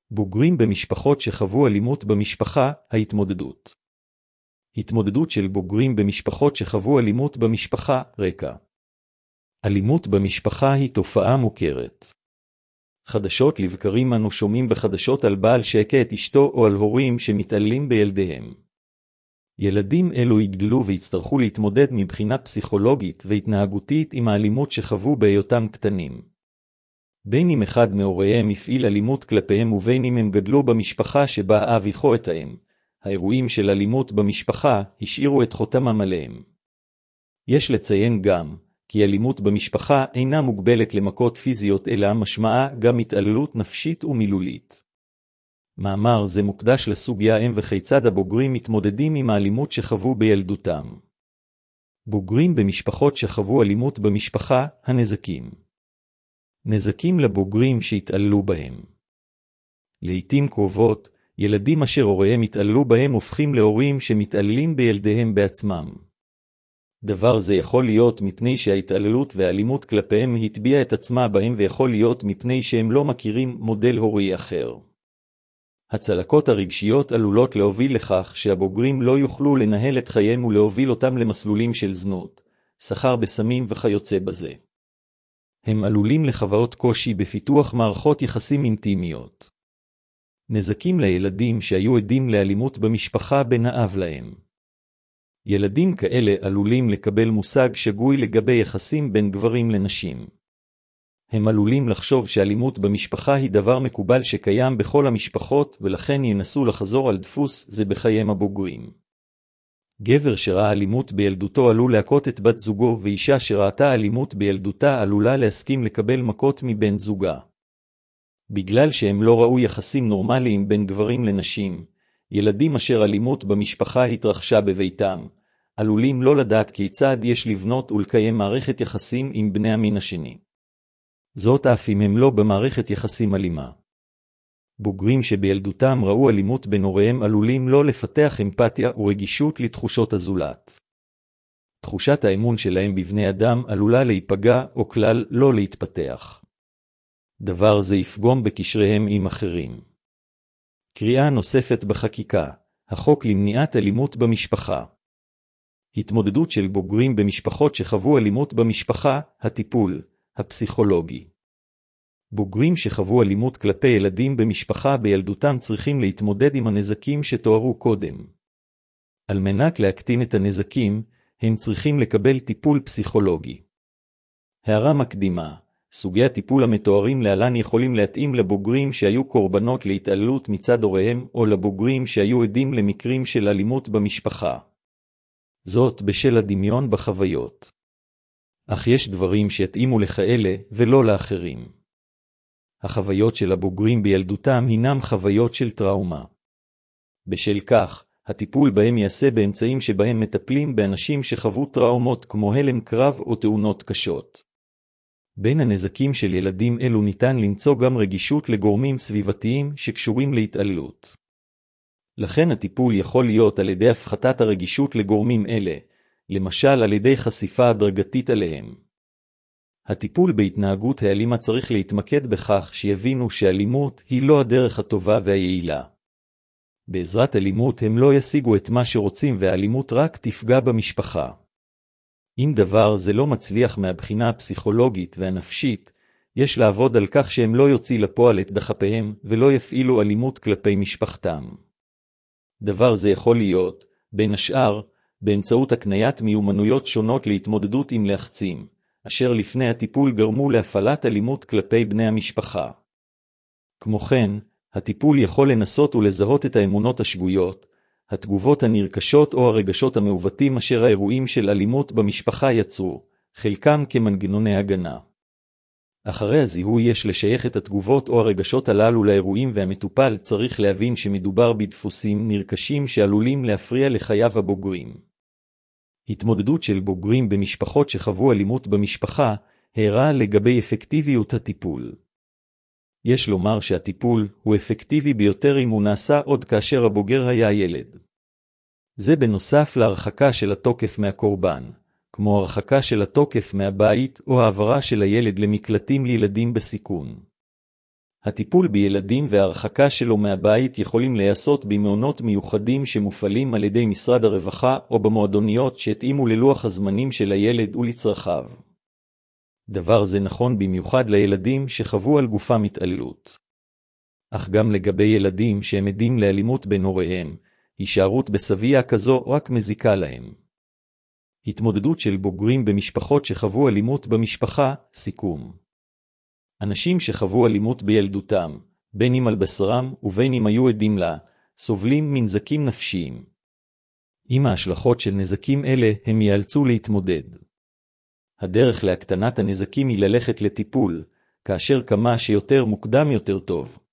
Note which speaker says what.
Speaker 1: בוגרים במשפחות שחוו אלימות במשפחה, ההתמודדות. התמודדות של בוגרים במשפחות שחוו אלימות במשפחה, רקע. אלימות במשפחה היא תופעה מוכרת. חדשות לבקרים אנו שומעים בחדשות על בעל שהכה את אשתו או על הורים שמתעללים בילדיהם. ילדים אלו יגדלו ויצטרכו להתמודד מבחינה פסיכולוגית והתנהגותית עם האלימות שחוו בהיותם קטנים. בין אם אחד מהוריהם הפעיל אלימות כלפיהם ובין אם הם גדלו במשפחה שבה אב איחו את האם, האירועים של אלימות במשפחה השאירו את חותמם עליהם. יש לציין גם, כי אלימות במשפחה אינה מוגבלת למכות פיזיות אלא משמעה גם התעללות נפשית ומילולית. מאמר זה מוקדש לסוגיה וכיצד הבוגרים מתמודדים עם האלימות שחוו בילדותם. בוגרים במשפחות שחוו אלימות במשפחה, הנזקים. נזקים לבוגרים שהתעללו בהם. לעתים קרובות, ילדים אשר הוריהם התעללו בהם הופכים להורים שמתעללים בילדיהם בעצמם. דבר זה יכול להיות מפני שההתעללות והאלימות כלפיהם הטביעה את עצמה בהם ויכול להיות מפני שהם לא מכירים מודל הורי אחר. הצלקות הרגשיות עלולות להוביל לכך שהבוגרים לא יוכלו לנהל את חייהם ולהוביל אותם למסלולים של זנות, סחר בסמים וכיוצא בזה. הם עלולים לחוות קושי בפיתוח מערכות יחסים אינטימיות. נזקים לילדים שהיו עדים לאלימות במשפחה בין האב להם. ילדים כאלה עלולים לקבל מושג שגוי לגבי יחסים בין גברים לנשים. הם עלולים לחשוב שאלימות במשפחה היא דבר מקובל שקיים בכל המשפחות ולכן ינסו לחזור על דפוס זה בחייהם הבוגרים. גבר שראה אלימות בילדותו עלול להכות את בת זוגו ואישה שראתה אלימות בילדותה עלולה להסכים לקבל מכות מבן זוגה. בגלל שהם לא ראו יחסים נורמליים בין גברים לנשים, ילדים אשר אלימות במשפחה התרחשה בביתם, עלולים לא לדעת כיצד יש לבנות ולקיים מערכת יחסים עם בני המין השני. זאת אף אם הם לא במערכת יחסים אלימה. בוגרים שבילדותם ראו אלימות בין הוריהם עלולים לא לפתח אמפתיה ורגישות לתחושות הזולת. תחושת האמון שלהם בבני אדם עלולה להיפגע או כלל לא להתפתח. דבר זה יפגום בקשריהם עם אחרים. קריאה נוספת בחקיקה, החוק למניעת אלימות במשפחה. התמודדות של בוגרים במשפחות שחוו אלימות במשפחה, הטיפול, הפסיכולוגי. בוגרים שחוו אלימות כלפי ילדים במשפחה בילדותם צריכים להתמודד עם הנזקים שתוארו קודם. על מנת להקטין את הנזקים, הם צריכים לקבל טיפול פסיכולוגי. הערה מקדימה, סוגי הטיפול המתוארים להלן יכולים להתאים לבוגרים שהיו קורבנות להתעללות מצד הוריהם או לבוגרים שהיו עדים למקרים של אלימות במשפחה. זאת בשל הדמיון בחוויות. אך יש דברים שיתאימו לכאלה ולא לאחרים. החוויות של הבוגרים בילדותם הינם חוויות של טראומה. בשל כך, הטיפול בהם ייעשה באמצעים שבהם מטפלים באנשים שחוו טראומות כמו הלם קרב או תאונות קשות. בין הנזקים של ילדים אלו ניתן למצוא גם רגישות לגורמים סביבתיים שקשורים להתעללות. לכן הטיפול יכול להיות על ידי הפחתת הרגישות לגורמים אלה, למשל על ידי חשיפה הדרגתית עליהם. הטיפול בהתנהגות האלימה צריך להתמקד בכך שיבינו שאלימות היא לא הדרך הטובה והיעילה. בעזרת אלימות הם לא ישיגו את מה שרוצים והאלימות רק תפגע במשפחה. אם דבר זה לא מצליח מהבחינה הפסיכולוגית והנפשית, יש לעבוד על כך שהם לא יוציא לפועל את דחפיהם ולא יפעילו אלימות כלפי משפחתם. דבר זה יכול להיות, בין השאר, באמצעות הקניית מיומנויות שונות להתמודדות עם לחצים, אשר לפני הטיפול גרמו להפעלת אלימות כלפי בני המשפחה. כמו כן, הטיפול יכול לנסות ולזהות את האמונות השגויות, התגובות הנרכשות או הרגשות המעוותים אשר האירועים של אלימות במשפחה יצרו, חלקם כמנגנוני הגנה. אחרי הזיהוי יש לשייך את התגובות או הרגשות הללו לאירועים והמטופל צריך להבין שמדובר בדפוסים נרכשים שעלולים להפריע לחייו הבוגרים. התמודדות של בוגרים במשפחות שחוו אלימות במשפחה הערה לגבי אפקטיביות הטיפול. יש לומר שהטיפול הוא אפקטיבי ביותר אם הוא נעשה עוד כאשר הבוגר היה ילד. זה בנוסף להרחקה של התוקף מהקורבן, כמו הרחקה של התוקף מהבית או העברה של הילד למקלטים לילדים בסיכון. הטיפול בילדים וההרחקה שלו מהבית יכולים להיעשות במעונות מיוחדים שמופעלים על ידי משרד הרווחה או במועדוניות שהתאימו ללוח הזמנים של הילד ולצרכיו. דבר זה נכון במיוחד לילדים שחוו על גופם התעללות. אך גם לגבי ילדים שהם עדים לאלימות בין הוריהם, הישארות בסבייה כזו רק מזיקה להם. התמודדות של בוגרים במשפחות שחוו אלימות במשפחה, סיכום. אנשים שחוו אלימות בילדותם, בין אם על בשרם ובין אם היו עדים לה, סובלים מנזקים נפשיים. עם ההשלכות של נזקים אלה הם ייאלצו להתמודד. הדרך להקטנת הנזקים היא ללכת לטיפול, כאשר כמה שיותר מוקדם יותר טוב.